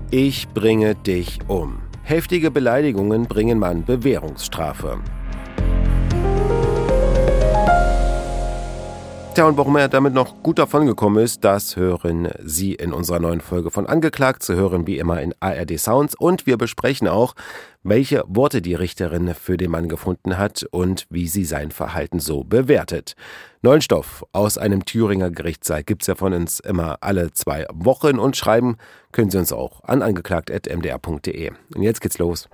Ich bringe dich um. Heftige Beleidigungen bringen man Bewährungsstrafe. Tja, und warum er damit noch gut davongekommen ist, das hören Sie in unserer neuen Folge von Angeklagt. Zu hören wie immer in ARD Sounds. Und wir besprechen auch, welche Worte die Richterin für den Mann gefunden hat und wie sie sein Verhalten so bewertet. Neuen Stoff aus einem Thüringer Gerichtssaal gibt's ja von uns immer alle 2 Wochen und schreiben können Sie uns auch an angeklagt@mdr.de. Und jetzt geht's los.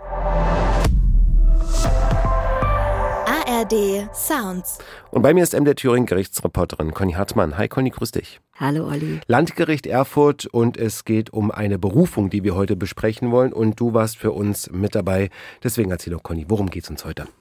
ARD Sounds. Und bei mir ist MDR Thüringen Gerichtsreporterin Conny Hartmann. Hi Conny, grüß dich. Hallo Olli. Landgericht Erfurt und es geht um eine Berufung, die wir heute besprechen wollen und du warst für uns mit dabei. Deswegen erzähl doch Conny, worum geht's uns heute?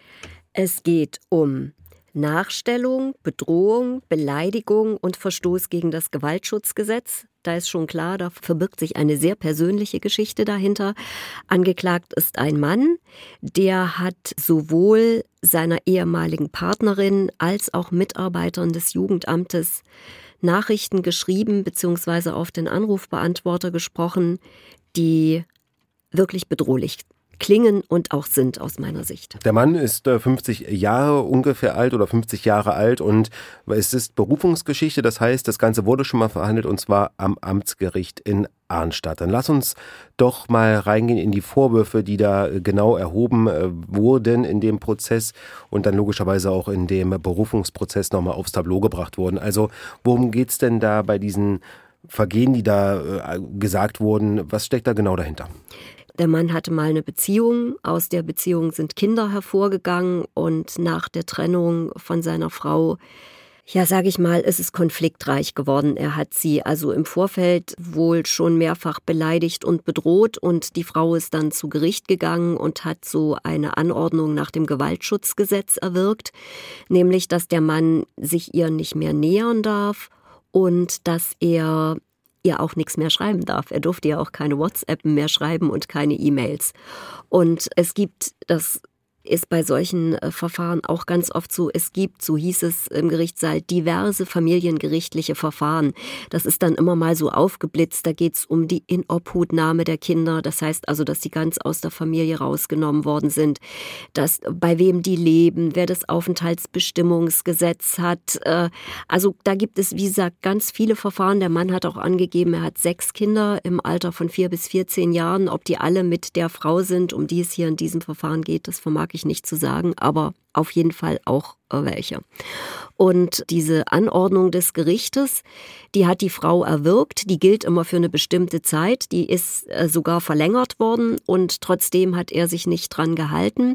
Es geht um Nachstellung, Bedrohung, Beleidigung und Verstoß gegen das Gewaltschutzgesetz. Da ist schon klar, da verbirgt sich eine sehr persönliche Geschichte dahinter. Angeklagt ist ein Mann, der hat sowohl seiner ehemaligen Partnerin als auch Mitarbeitern des Jugendamtes Nachrichten geschrieben bzw. auf den Anrufbeantworter gesprochen, die wirklich bedrohlich klingen und auch sind aus meiner Sicht. Der Mann ist 50 Jahre ungefähr alt oder 50 Jahre alt und es ist Berufungsgeschichte, das heißt, das Ganze wurde schon mal verhandelt und zwar am Amtsgericht in Arnstadt. Dann lass uns doch mal reingehen in die Vorwürfe, die da genau erhoben wurden in dem Prozess und dann logischerweise auch in dem Berufungsprozess nochmal aufs Tableau gebracht wurden. Also worum geht's denn da bei diesen Vergehen, die da gesagt wurden? Was steckt da genau dahinter? Der Mann hatte mal eine Beziehung, aus der Beziehung sind Kinder hervorgegangen und nach der Trennung von seiner Frau, ja, sage ich mal, ist es konfliktreich geworden. Er hat sie also im Vorfeld wohl schon mehrfach beleidigt und bedroht und die Frau ist dann zu Gericht gegangen und hat so eine Anordnung nach dem Gewaltschutzgesetz erwirkt, nämlich, dass der Mann sich ihr nicht mehr nähern darf und dass er ihr auch nichts mehr schreiben darf. Er durfte ja auch keine WhatsApp mehr schreiben und keine E-Mails. Und es gibt, das ist bei solchen Verfahren auch ganz oft so, es gibt, so hieß es im Gerichtssaal, diverse familiengerichtliche Verfahren. Das ist dann immer mal so aufgeblitzt, da geht es um die Inobhutnahme der Kinder, das heißt also, dass sie ganz aus der Familie rausgenommen worden sind, dass bei wem die leben, wer das Aufenthaltsbestimmungsgesetz hat. Also da gibt es, wie gesagt, ganz viele Verfahren. Der Mann hat auch angegeben, er hat 6 Kinder im Alter von 4 bis 14 Jahren. Ob die alle mit der Frau sind, um die es hier in diesem Verfahren geht, das vermag ich nicht zu sagen, aber auf jeden Fall auch welche. Und diese Anordnung des Gerichtes, die hat die Frau erwirkt, die gilt immer für eine bestimmte Zeit, die ist sogar verlängert worden und trotzdem hat er sich nicht dran gehalten.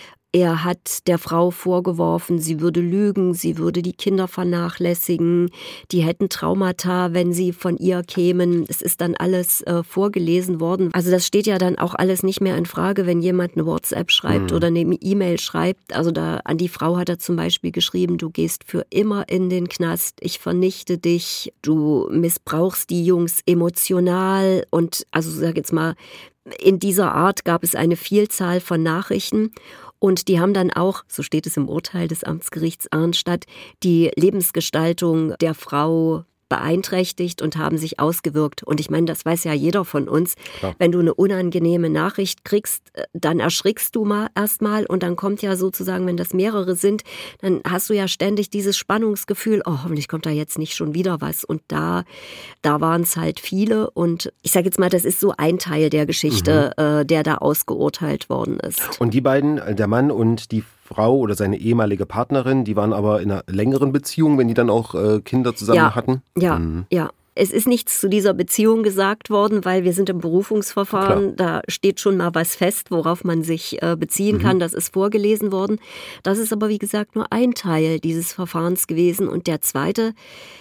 Er hat der Frau vorgeworfen, sie würde lügen, sie würde die Kinder vernachlässigen, die hätten Traumata, wenn sie von ihr kämen. Es ist dann alles vorgelesen worden. Also das steht ja dann auch alles nicht mehr in Frage, wenn jemand eine WhatsApp schreibt oder eine E-Mail schreibt. Also da an die Frau hat er zum Beispiel geschrieben, du gehst für immer in den Knast, ich vernichte dich, du missbrauchst die Jungs emotional und also sag jetzt mal, in dieser Art gab es eine Vielzahl von Nachrichten. Und die haben dann auch, so steht es im Urteil des Amtsgerichts Arnstadt, die Lebensgestaltung der Frau beeinträchtigt und haben sich ausgewirkt. Und ich meine, das weiß ja jeder von uns. Klar. Wenn du eine unangenehme Nachricht kriegst, dann erschrickst du mal erstmal und dann kommt ja sozusagen, wenn das mehrere sind, dann hast du ja ständig dieses Spannungsgefühl, oh, hoffentlich kommt da jetzt nicht schon wieder was. Und da waren es halt viele und ich sage jetzt mal, das ist so ein Teil der Geschichte, der da ausgeurteilt worden ist. Und die beiden, der Mann und die Frau oder seine ehemalige Partnerin, die waren aber in einer längeren Beziehung, wenn die dann auch Kinder zusammen hatten? Ja. Es ist nichts zu dieser Beziehung gesagt worden, weil wir sind im Berufungsverfahren, da steht schon mal was fest, worauf man sich beziehen kann, das ist vorgelesen worden. Das ist aber wie gesagt nur ein Teil dieses Verfahrens gewesen und der zweite,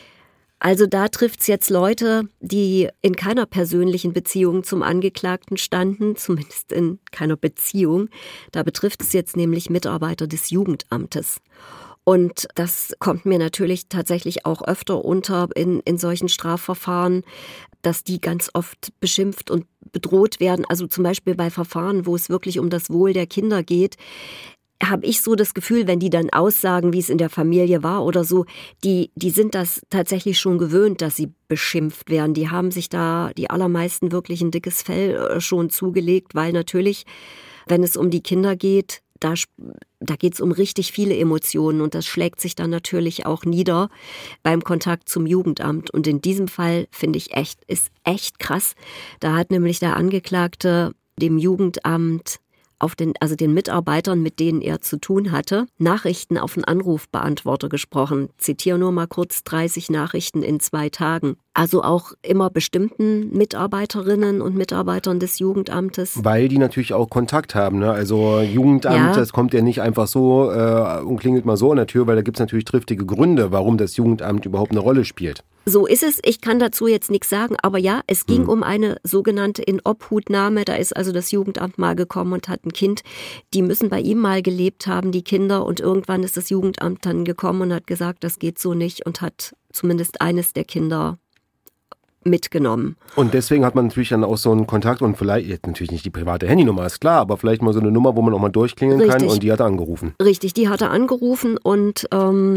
also da trifft's jetzt Leute, die in keiner persönlichen Beziehung zum Angeklagten standen, zumindest in keiner Beziehung. Da betrifft es jetzt nämlich Mitarbeiter des Jugendamtes. Und das kommt mir natürlich tatsächlich auch öfter unter in solchen Strafverfahren, dass die ganz oft beschimpft und bedroht werden. Also zum Beispiel bei Verfahren, wo es wirklich um das Wohl der Kinder geht. habe ich so das Gefühl, wenn die dann aussagen, wie es in der Familie war oder so, die sind das tatsächlich schon gewöhnt, dass sie beschimpft werden. Die haben sich da die allermeisten wirklich ein dickes Fell schon zugelegt, weil natürlich, wenn es um die Kinder geht, da geht es um richtig viele Emotionen und das schlägt sich dann natürlich auch nieder beim Kontakt zum Jugendamt. Und in diesem Fall finde ich ist echt krass. Da hat nämlich der Angeklagte dem Jugendamt den Mitarbeitern, mit denen er zu tun hatte, Nachrichten auf den Anrufbeantworter gesprochen. Zitiere nur mal kurz: 30 Nachrichten in 2 Tagen. Also auch immer bestimmten Mitarbeiterinnen und Mitarbeitern des Jugendamtes. Weil die natürlich auch Kontakt haben, ne? Also Jugendamt, das kommt ja nicht einfach so und klingelt mal so an der Tür, weil da gibt es natürlich triftige Gründe, warum das Jugendamt überhaupt eine Rolle spielt. So ist es. Ich kann dazu jetzt nichts sagen, aber ja, es ging um eine sogenannte Inobhutnahme. Da ist also das Jugendamt mal gekommen und hat ein Kind. Die müssen bei ihm mal gelebt haben, die Kinder. Und irgendwann ist das Jugendamt dann gekommen und hat gesagt, das geht so nicht und hat zumindest eines der Kinder mitgenommen. Und deswegen hat man natürlich dann auch so einen Kontakt und vielleicht, jetzt natürlich nicht die private Handynummer, ist klar, aber vielleicht mal so eine Nummer, wo man auch mal durchklingeln kann, und die hat er angerufen. Richtig, die hat er angerufen und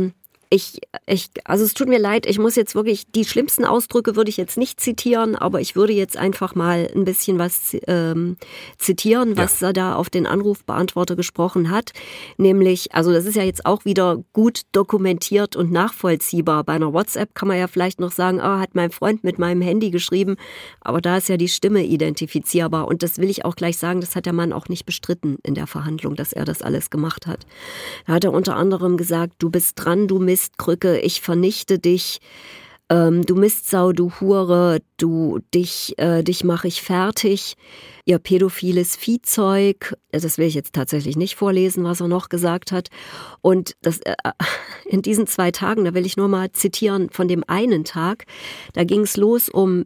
also es tut mir leid, ich muss jetzt wirklich, die schlimmsten Ausdrücke würde ich jetzt nicht zitieren, aber ich würde jetzt einfach mal ein bisschen was zitieren, was er da auf den Anrufbeantworter gesprochen hat. Nämlich, also das ist ja jetzt auch wieder gut dokumentiert und nachvollziehbar. Bei einer WhatsApp kann man ja vielleicht noch sagen, hat mein Freund mit meinem Handy geschrieben, aber da ist ja die Stimme identifizierbar. Und das will ich auch gleich sagen, das hat der Mann auch nicht bestritten in der Verhandlung, dass er das alles gemacht hat. Da hat er unter anderem gesagt, du bist dran, du Mistkrücke, ich vernichte dich, du Mistsau, du Hure, dich mache ich fertig, ihr pädophiles Viehzeug. Das will ich jetzt tatsächlich nicht vorlesen, was er noch gesagt hat. Und das in diesen 2 Tagen, da will ich nur mal zitieren von dem einen Tag, da ging es los um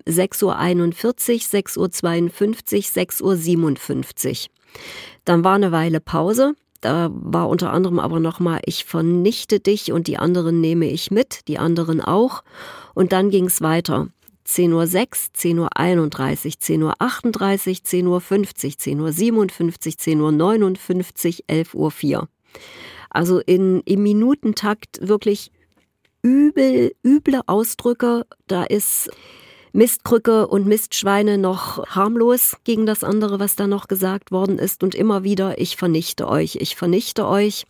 6:41 Uhr, 6:52 Uhr, 6:57 Uhr. Dann war eine Weile Pause. Da war unter anderem aber nochmal, ich vernichte dich und die anderen nehme ich mit, die anderen auch. Und dann ging es weiter. 10:06 Uhr, 10:31 Uhr, 10:38 Uhr, 10:50 Uhr, 10:57 Uhr, 10:59 Uhr, 11:04 Uhr. Also im Minutentakt wirklich üble Ausdrücke. Da ist Mistkrücke und Mistschweine noch harmlos gegen das andere, was da noch gesagt worden ist. Und immer wieder, ich vernichte euch, ich vernichte euch.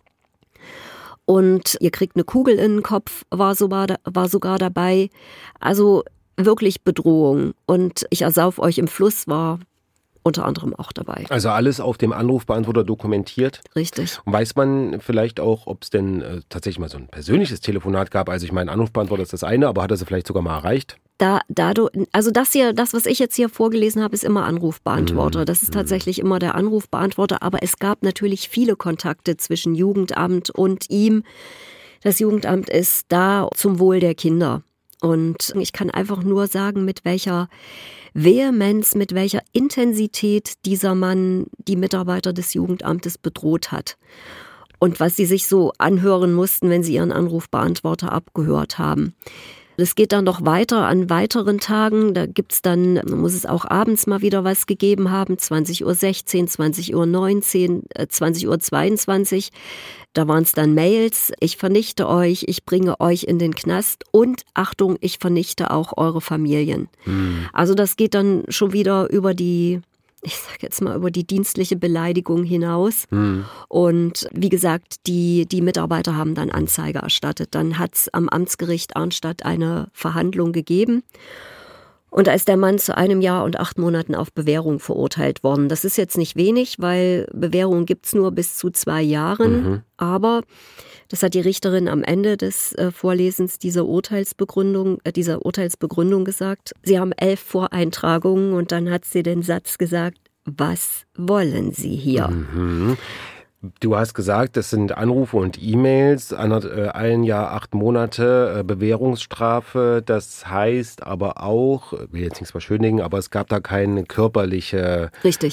Und ihr kriegt eine Kugel in den Kopf, war sogar dabei. Also wirklich Bedrohung. Und ich ersauf euch im Fluss war unter anderem auch dabei. Also alles auf dem Anrufbeantworter dokumentiert. Richtig. Und weiß man vielleicht auch, ob es denn tatsächlich mal so ein persönliches Telefonat gab? Also ich meine, Anrufbeantworter ist das eine, aber hat er sie vielleicht sogar mal erreicht? Also das, was ich jetzt hier vorgelesen habe, ist immer Anrufbeantworter. Das ist tatsächlich immer der Anrufbeantworter. Aber es gab natürlich viele Kontakte zwischen Jugendamt und ihm. Das Jugendamt ist da zum Wohl der Kinder. Und ich kann einfach nur sagen, mit welcher Vehemenz, mit welcher Intensität dieser Mann die Mitarbeiter des Jugendamtes bedroht hat. Und was sie sich so anhören mussten, wenn sie ihren Anrufbeantworter abgehört haben. Das geht dann noch weiter an weiteren Tagen. Da muss es auch abends mal wieder was gegeben haben. 20:16 Uhr, 20:19 Uhr, 20:22 Uhr. Da waren es dann Mails. Ich vernichte euch, ich bringe euch in den Knast und Achtung, ich vernichte auch eure Familien. Also das geht dann schon wieder über die dienstliche Beleidigung hinaus. Und wie gesagt, die Mitarbeiter haben dann Anzeige erstattet. Dann hat es am Amtsgericht Arnstadt eine Verhandlung gegeben. Und da ist der Mann zu 1 Jahr und 8 Monaten auf Bewährung verurteilt worden. Das ist jetzt nicht wenig, weil Bewährung gibt's nur bis zu 2 Jahren. Aber das hat die Richterin am Ende des Vorlesens dieser Urteilsbegründung gesagt. Sie haben 11 Voreintragungen und dann hat sie den Satz gesagt, was wollen Sie hier? Du hast gesagt, das sind Anrufe und E-Mails, 1 Jahr, 8 Monate Bewährungsstrafe. Das heißt aber auch, ich will jetzt nichts verschönigen, aber es gab da keine körperliche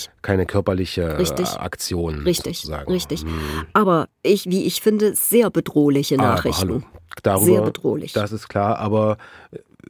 Aktion. Richtig. Sozusagen. Aber wie ich finde, sehr bedrohliche Nachrichten. Darüber, sehr bedrohlich. Das ist klar, aber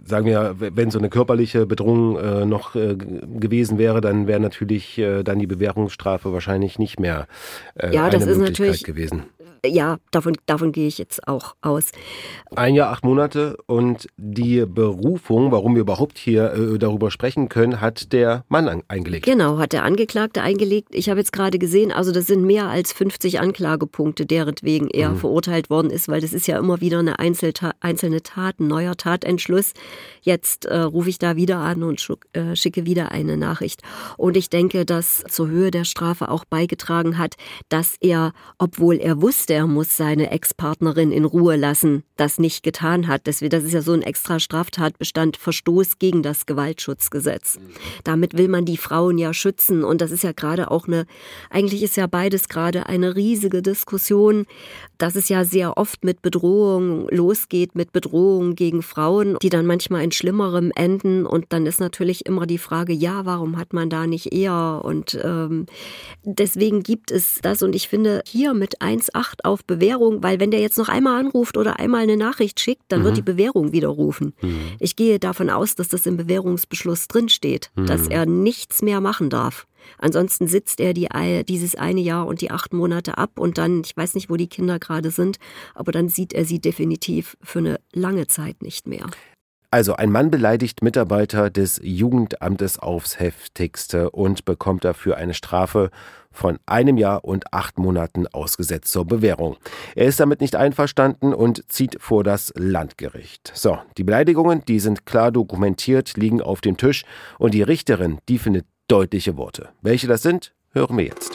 sagen wir, wenn so eine körperliche Bedrohung noch gewesen wäre, dann wäre natürlich dann die Bewährungsstrafe wahrscheinlich nicht mehr ja, das eine ist Möglichkeit natürlich gewesen. Ja, davon gehe ich jetzt auch aus. 1 Jahr, 8 Monate und die Berufung, warum wir überhaupt hier darüber sprechen können, hat der Mann eingelegt. Genau, hat der Angeklagte eingelegt. Ich habe jetzt gerade gesehen, also das sind mehr als 50 Anklagepunkte, deretwegen er verurteilt worden ist, weil das ist ja immer wieder eine einzelne Tat, ein neuer Tatentschluss. Jetzt rufe ich da wieder an und schicke wieder eine Nachricht. Und ich denke, dass zur Höhe der Strafe auch beigetragen hat, dass er, obwohl er wusste, er muss seine Ex-Partnerin in Ruhe lassen, das nicht getan hat. Das ist ja so ein extra Straftatbestand, Verstoß gegen das Gewaltschutzgesetz. Damit will man die Frauen ja schützen und das ist ja gerade auch eigentlich ist ja beides gerade eine riesige Diskussion, dass es ja sehr oft mit Bedrohung losgeht, mit Bedrohung gegen Frauen, die dann manchmal in Schlimmerem enden und dann ist natürlich immer die Frage, ja, warum hat man da nicht eher und deswegen gibt es das und ich finde hier mit 1,8 auf Bewährung, weil wenn der jetzt noch einmal anruft oder einmal eine Nachricht schickt, dann wird die Bewährung widerrufen. Ich gehe davon aus, dass das im Bewährungsbeschluss drinsteht, dass er nichts mehr machen darf. Ansonsten sitzt er dieses 1 Jahr und die 8 Monate ab und dann, ich weiß nicht, wo die Kinder gerade sind, aber dann sieht er sie definitiv für eine lange Zeit nicht mehr. Also ein Mann beleidigt Mitarbeiter des Jugendamtes aufs Heftigste und bekommt dafür eine Strafe von 1 Jahr und 8 Monaten ausgesetzt zur Bewährung. Er ist damit nicht einverstanden und zieht vor das Landgericht. So, die Beleidigungen, die sind klar dokumentiert, liegen auf dem Tisch und die Richterin, die findet deutliche Worte. Welche das sind, hören wir jetzt.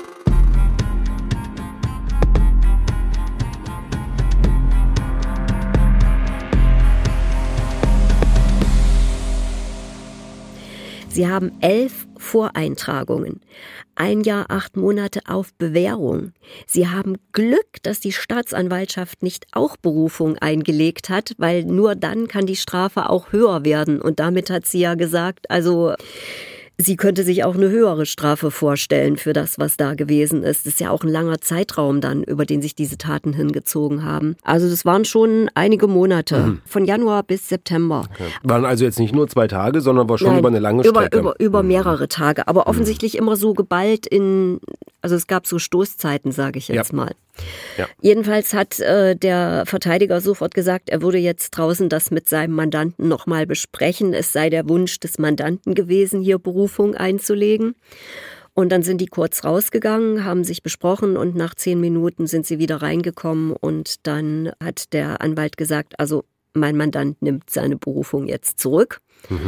Sie haben 11 Voreintragungen, 1 Jahr, 8 Monate auf Bewährung. Sie haben Glück, dass die Staatsanwaltschaft nicht auch Berufung eingelegt hat, weil nur dann kann die Strafe auch höher werden. Und damit hat sie ja gesagt, also sie könnte sich auch eine höhere Strafe vorstellen für das, was da gewesen ist. Das ist ja auch ein langer Zeitraum dann, über den sich diese Taten hingezogen haben. Also das waren schon einige Monate, von Januar bis September. Okay. Waren also jetzt nicht nur 2 Tage, sondern war schon über eine lange Strecke. Über mehrere Tage, aber offensichtlich immer so geballt also es gab so Stoßzeiten, sage ich jetzt mal. Ja. Jedenfalls hat der Verteidiger sofort gesagt, er würde jetzt draußen das mit seinem Mandanten nochmal besprechen. Es sei der Wunsch des Mandanten gewesen, hier Berufung einzulegen. Und dann sind die kurz rausgegangen, haben sich besprochen und nach 10 Minuten sind sie wieder reingekommen und dann hat der Anwalt gesagt, also mein Mandant nimmt seine Berufung jetzt zurück.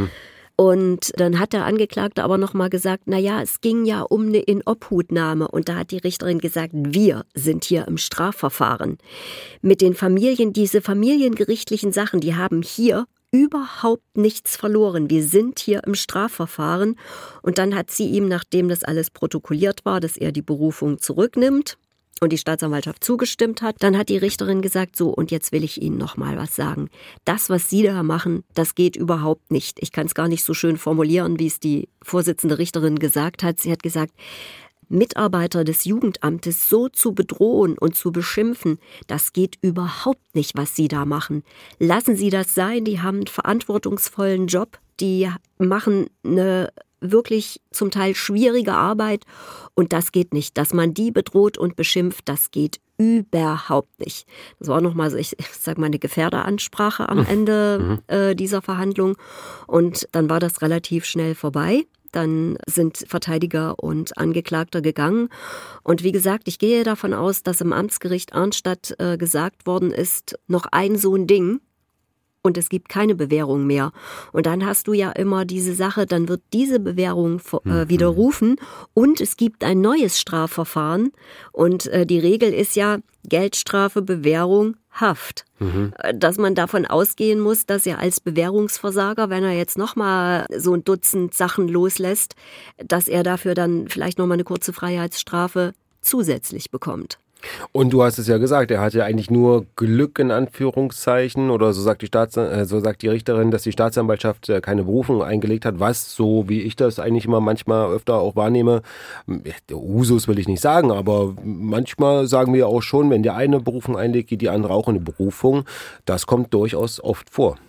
Und dann hat der Angeklagte aber nochmal gesagt, naja, es ging ja um eine Inobhutnahme. Und da hat die Richterin gesagt, wir sind hier im Strafverfahren. Mit den Familien, diese familiengerichtlichen Sachen, die haben hier überhaupt nichts verloren. Wir sind hier im Strafverfahren. Und dann hat sie ihm, nachdem das alles protokolliert war, dass er die Berufung zurücknimmt und die Staatsanwaltschaft zugestimmt hat, dann hat die Richterin gesagt, so, und jetzt will ich Ihnen noch mal was sagen. Das, was Sie da machen, das geht überhaupt nicht. Ich kann es gar nicht so schön formulieren, wie es die Vorsitzende Richterin gesagt hat. Sie hat gesagt, Mitarbeiter des Jugendamtes so zu bedrohen und zu beschimpfen, das geht überhaupt nicht, was Sie da machen. Lassen Sie das sein, die haben einen verantwortungsvollen Job, die machen eine wirklich zum Teil schwierige Arbeit und das geht nicht. Dass man die bedroht und beschimpft, das geht überhaupt nicht. Das war nochmal so, ich sag mal, eine Gefährderansprache am Ende dieser Verhandlung und dann war das relativ schnell vorbei. Dann sind Verteidiger und Angeklagter gegangen. Und wie gesagt, ich gehe davon aus, dass im Amtsgericht Arnstadt gesagt worden ist, noch ein so ein Ding. Und es gibt keine Bewährung mehr. Und dann hast du ja immer diese Sache, dann wird diese Bewährung widerrufen und es gibt ein neues Strafverfahren. Und die Regel ist ja Geldstrafe, Bewährung, Haft. Dass man davon ausgehen muss, dass er als Bewährungsversager, wenn er jetzt nochmal so ein Dutzend Sachen loslässt, dass er dafür dann vielleicht nochmal eine kurze Freiheitsstrafe zusätzlich bekommt. Und du hast es ja gesagt, er hatte eigentlich nur Glück in Anführungszeichen oder so sagt die Richterin, dass die Staatsanwaltschaft keine Berufung eingelegt hat, was, so wie ich das eigentlich immer manchmal öfter auch wahrnehme, der Usus will ich nicht sagen, aber manchmal sagen wir auch schon, wenn der eine Berufung einlegt, geht die andere auch in die Berufung. Das kommt durchaus oft vor.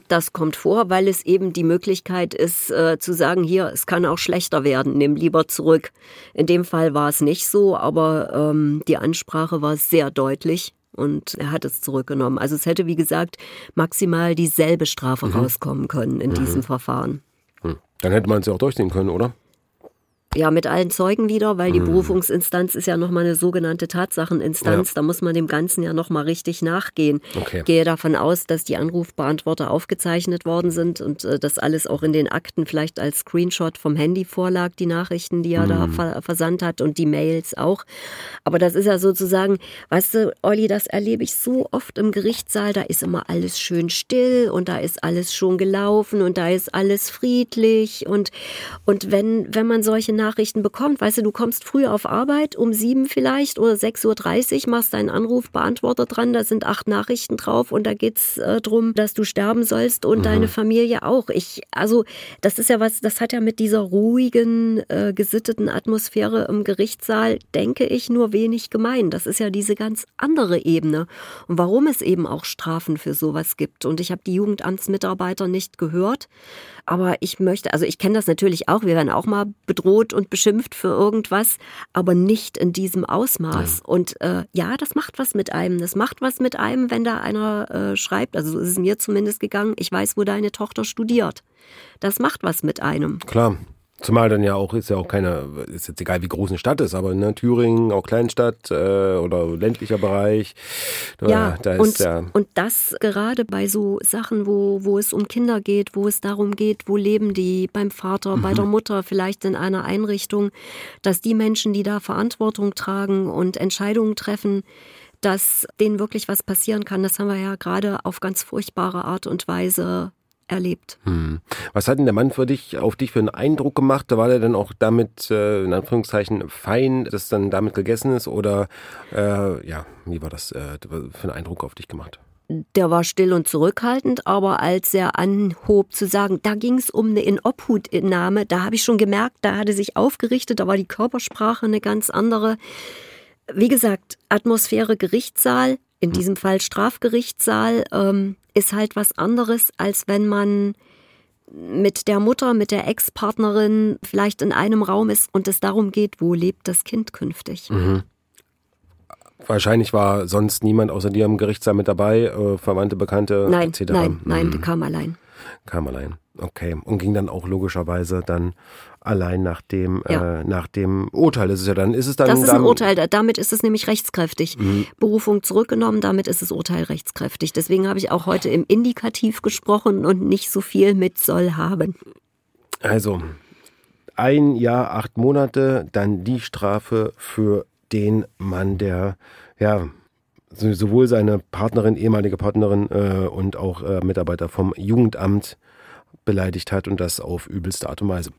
Das kommt vor, weil es eben die Möglichkeit ist, zu sagen, hier, es kann auch schlechter werden, nimm lieber zurück. In dem Fall war es nicht so, aber die Ansprache war sehr deutlich und er hat es zurückgenommen. Also es hätte, wie gesagt, maximal dieselbe Strafe rauskommen können in diesem Verfahren. Dann hätte man es ja auch durchziehen können, oder? Ja, mit allen Zeugen wieder, weil die Berufungsinstanz ist ja nochmal eine sogenannte Tatsacheninstanz. Ja. Da muss man dem Ganzen ja nochmal richtig nachgehen. Okay. Gehe davon aus, dass die Anrufbeantworter aufgezeichnet worden sind und das alles auch in den Akten vielleicht als Screenshot vom Handy vorlag, die Nachrichten, die er da versandt hat und die Mails auch. Aber das ist ja sozusagen, weißt du, Olli, das erlebe ich so oft im Gerichtssaal, da ist immer alles schön still und da ist alles schon gelaufen und da ist alles friedlich und wenn man solche Nachrichten bekommt. Weißt du kommst früh auf Arbeit, um 7 vielleicht oder 6:30 Uhr, machst deinen Anrufbeantworter dran, da sind 8 Nachrichten drauf und da geht's drum, dass du sterben sollst und deine Familie auch. Das ist ja was, das hat ja mit dieser ruhigen, gesitteten Atmosphäre im Gerichtssaal, denke ich, nur wenig gemein. Das ist ja diese ganz andere Ebene. Und warum es eben auch Strafen für sowas gibt. Und ich habe die Jugendamtsmitarbeiter nicht gehört, aber ich kenne das natürlich auch, wir werden auch mal bedroht und beschimpft für irgendwas, aber nicht in diesem Ausmaß. Ja. Und das macht was mit einem. Das macht was mit einem, wenn da einer schreibt, also so ist es mir zumindest gegangen, ich weiß, wo deine Tochter studiert. Das macht was mit einem. Klar. Zumal dann ist jetzt egal wie groß eine Stadt ist, aber Thüringen, auch Kleinstadt oder ländlicher Bereich. Und das gerade bei so Sachen, wo es um Kinder geht, wo es darum geht, wo leben die beim Vater, bei der Mutter, vielleicht in einer Einrichtung, dass die Menschen, die da Verantwortung tragen und Entscheidungen treffen, dass denen wirklich was passieren kann. Das haben wir ja gerade auf ganz furchtbare Art und Weise erlebt. Was hat denn der Mann auf dich für einen Eindruck gemacht? Da war der dann auch damit, in Anführungszeichen, fein, dass dann damit gegessen ist? Oder, wie war das für einen Eindruck auf dich gemacht? Der war still und zurückhaltend, aber als er anhob zu sagen, da ging es um eine Inobhutnahme, da habe ich schon gemerkt, da hat er sich aufgerichtet, da war die Körpersprache eine ganz andere. Wie gesagt, Atmosphäre Gerichtssaal, in diesem Fall Strafgerichtssaal, ist halt was anderes, als wenn man mit der Mutter, mit der Ex-Partnerin vielleicht in einem Raum ist und es darum geht, wo lebt das Kind künftig. Wahrscheinlich war sonst niemand außer dir im Gerichtssaal mit dabei, Verwandte, Bekannte, etc. Nein, der kam allein. Okay. Und ging dann auch logischerweise dann allein nach dem Urteil. Das ist ein Urteil, damit ist es nämlich rechtskräftig. Berufung zurückgenommen, damit ist das Urteil rechtskräftig. Deswegen habe ich auch heute im Indikativ gesprochen und nicht so viel mit soll haben. Also 1 Jahr, 8 Monate, dann die Strafe für den Mann, der sowohl seine Partnerin, ehemalige Partnerin und auch Mitarbeiter vom Jugendamt beleidigt hat und das auf übelste Art und Weise.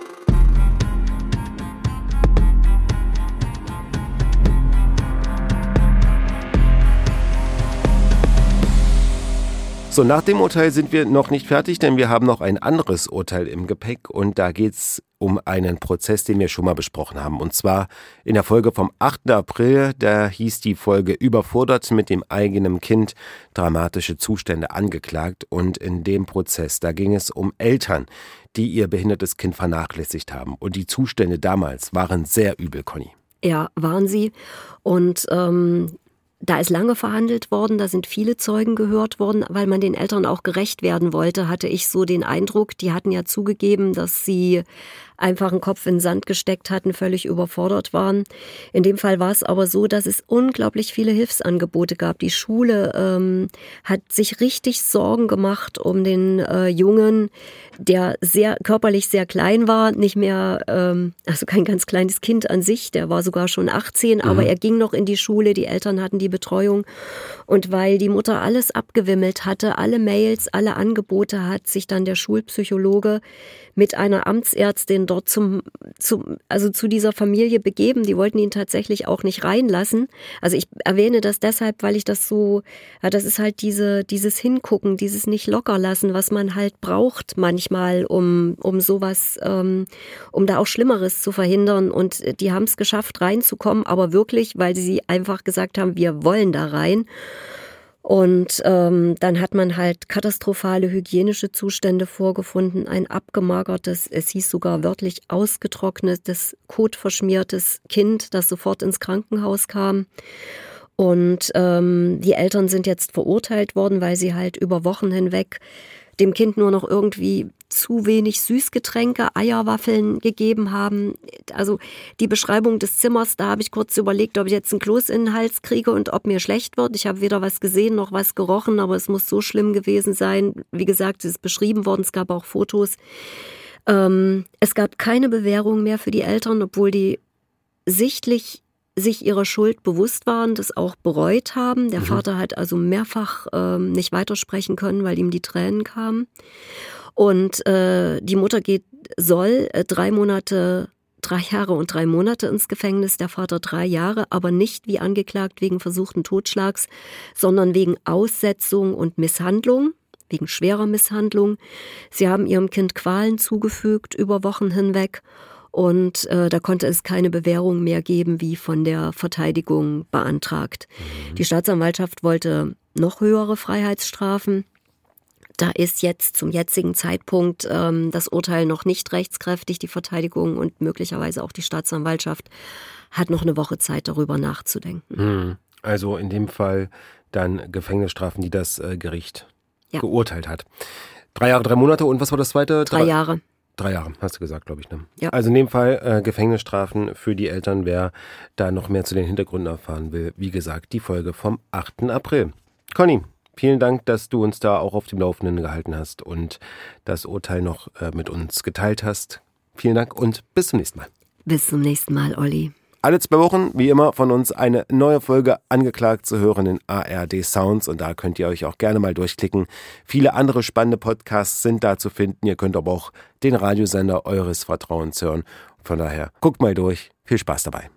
So, nach dem Urteil sind wir noch nicht fertig, denn wir haben noch ein anderes Urteil im Gepäck und da geht's um einen Prozess, den wir schon mal besprochen haben. Und zwar in der Folge vom 8. April, da hieß die Folge Überfordert mit dem eigenen Kind, dramatische Zustände angeklagt. Und in dem Prozess, da ging es um Eltern, die ihr behindertes Kind vernachlässigt haben. Und die Zustände damals waren sehr übel, Conny. Ja, waren sie. Und da ist lange verhandelt worden, da sind viele Zeugen gehört worden, weil man den Eltern auch gerecht werden wollte, hatte ich so den Eindruck, die hatten ja zugegeben, dass sie einfach einen Kopf in den Sand gesteckt hatten, völlig überfordert waren. In dem Fall war es aber so, dass es unglaublich viele Hilfsangebote gab. Die Schule hat sich richtig Sorgen gemacht um den Jungen, der körperlich sehr klein war, nicht mehr, also kein ganz kleines Kind an sich, der war sogar schon 18, aber er ging noch in die Schule, die Eltern hatten die Betreuung und weil die Mutter alles abgewimmelt hatte, alle Mails, alle Angebote, hat sich dann der Schulpsychologe mit einer Amtsärztin dort zu dieser Familie begeben. Die wollten ihn tatsächlich auch nicht reinlassen. Also ich erwähne das deshalb, weil ich das so, das ist halt dieses Hingucken, dieses nicht locker lassen, was man halt braucht manchmal, um sowas, um da auch Schlimmeres zu verhindern. Und die haben es geschafft, reinzukommen, aber wirklich, weil sie einfach gesagt haben, wir wollen da rein. Und dann hat man halt katastrophale hygienische Zustände vorgefunden, ein abgemagertes, es hieß sogar wörtlich ausgetrocknetes, kotverschmiertes Kind, das sofort ins Krankenhaus kam. Und die Eltern sind jetzt verurteilt worden, weil sie halt über Wochen hinweg dem Kind nur noch irgendwie zu wenig Süßgetränke, Eierwaffeln gegeben haben. Also die Beschreibung des Zimmers, da habe ich kurz überlegt, ob ich jetzt einen Kloß in den Hals kriege und ob mir schlecht wird. Ich habe weder was gesehen noch was gerochen, aber es muss so schlimm gewesen sein. Wie gesagt, es ist beschrieben worden, es gab auch Fotos. Es gab keine Bewährung mehr für die Eltern, obwohl die sichtlich sich ihrer Schuld bewusst waren, das auch bereut haben. Der Vater hat also mehrfach nicht weitersprechen können, weil ihm die Tränen kamen. Und die Mutter soll 3 Jahre und 3 Monate ins Gefängnis, der Vater 3 Jahre, aber nicht wie angeklagt wegen versuchten Totschlags, sondern wegen Aussetzung und Misshandlung, wegen schwerer Misshandlung. Sie haben ihrem Kind Qualen zugefügt über Wochen hinweg. Und da konnte es keine Bewährung mehr geben, wie von der Verteidigung beantragt. Die Staatsanwaltschaft wollte noch höhere Freiheitsstrafen. Da ist jetzt zum jetzigen Zeitpunkt das Urteil noch nicht rechtskräftig. Die Verteidigung und möglicherweise auch die Staatsanwaltschaft hat noch eine Woche Zeit, darüber nachzudenken. Also in dem Fall dann Gefängnisstrafen, die das Gericht geurteilt hat. 3 Jahre, 3 Monate und was war das zweite? 3 Jahre. 3 Jahre, hast du gesagt, glaube ich. Ne? Ja. Also in dem Fall Gefängnisstrafen für die Eltern, wer da noch mehr zu den Hintergründen erfahren will. Wie gesagt, die Folge vom 8. April. Conny, vielen Dank, dass du uns da auch auf dem Laufenden gehalten hast und das Urteil noch mit uns geteilt hast. Vielen Dank und bis zum nächsten Mal. Bis zum nächsten Mal, Olli. Alle 2 Wochen, wie immer, von uns eine neue Folge Angeklagt zu hören in ARD Sounds. Und da könnt ihr euch auch gerne mal durchklicken. Viele andere spannende Podcasts sind da zu finden. Ihr könnt aber auch den Radiosender eures Vertrauens hören. Von daher, guckt mal durch. Viel Spaß dabei.